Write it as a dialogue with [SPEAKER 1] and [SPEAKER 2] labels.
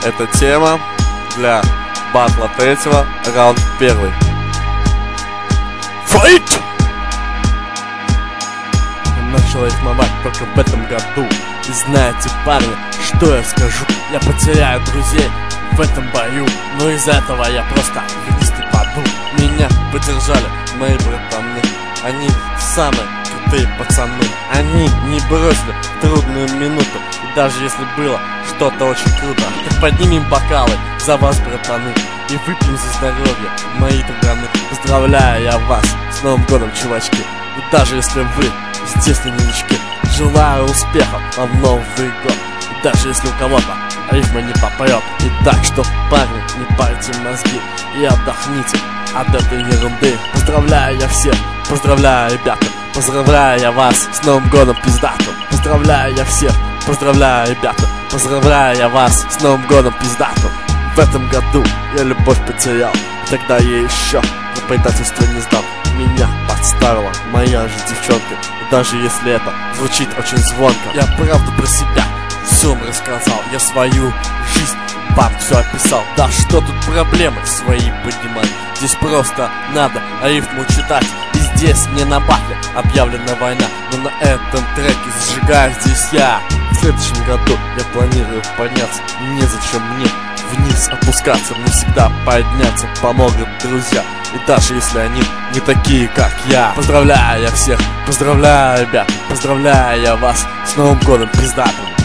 [SPEAKER 1] эта тема для батла 3-го, раунд 1. Файт! Начал рифмовать только в этом году. И знаете, парни, что я скажу? Я потеряю друзей в этом бою, но из-за этого я просто вниз не паду. Меня поддержали мои братаны, они самые крутые пацаны. Они не бросили в трудную минуту. И даже если было что-то очень круто, так поднимем бокалы за вас, братаны, и выпьем за здоровье моей страны. Поздравляю я вас с Новым годом, чувачки. И даже если вы здесь не новички, желаю успехов вам в Новый год. И даже если у кого-то рифма не попрет. И так что, парни, не парьте мозги и отдохните от этой ерунды. Поздравляю я всех, поздравляю, ребята, поздравляю я вас с Новым годом пиздатым. Поздравляю я всех, поздравляю, ребята, поздравляю я вас с Новым годом пиздатым. В этом году я любовь потерял, тогда я еще на предательство не сдал. Меня подставила моя же девчонка. И даже если это звучит очень звонко, я правду про себя всем рассказал. Я свою жизнь вам все описал. Да что тут проблемы свои поднимать? Здесь просто надо рифму читать. И здесь не на батле объявлена война, но на этом треке зажигаю здесь я. В следующем году я планирую подняться. Незачем мне вниз опускаться, мне всегда подняться помогут друзья. И даже если они не такие, как я. Поздравляю я всех, поздравляю, ребят, поздравляю я вас с Новым годом пиздатым.